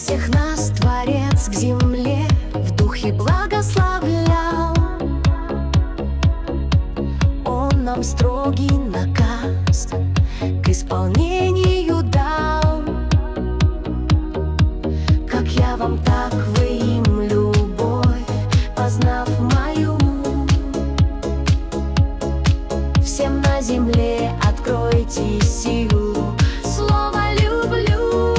Всех нас Творец к земле в духе благословлял. Он нам строгий наказ к исполнению дал. Как я вам, так вы им, любовь познав мою. Всем на земле откройте силу слова люблю.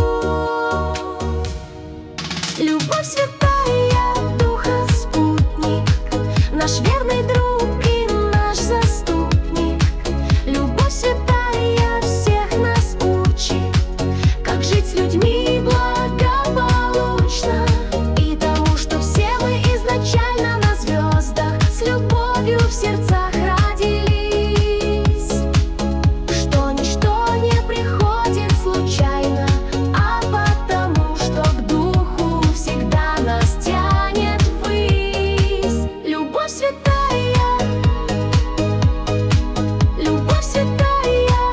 Любовь святая, духа спутник, наш верный друг и наш заступник. Любовь святая всех нас учит, как жить с людьми благополучно, и тому, что все мы изначально на звездах с любовью в сердцах родились, что ничто не приходит случайно, а потому, что к духу всегда нас тянет ввысь. Любовь святая, любовь святая.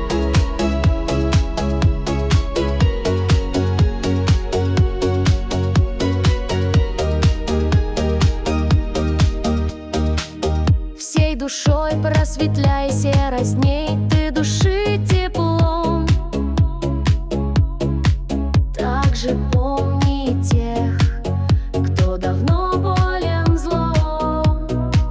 Всей душой просветляй серость дней ты души теплом. Также помни тех, кто давно болен злом.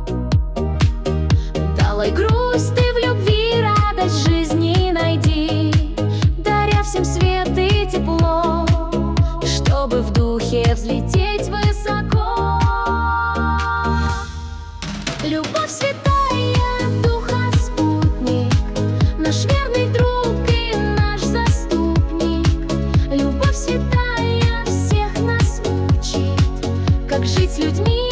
Долой грусть ты в любви, радость жизни найди, даря всем свет и тепло, чтобы в духе взлететь высоко. Любовь святая, духа спутник, наш верный друг и наш заступник. Любовь святая всех нас учит, как жить с людьми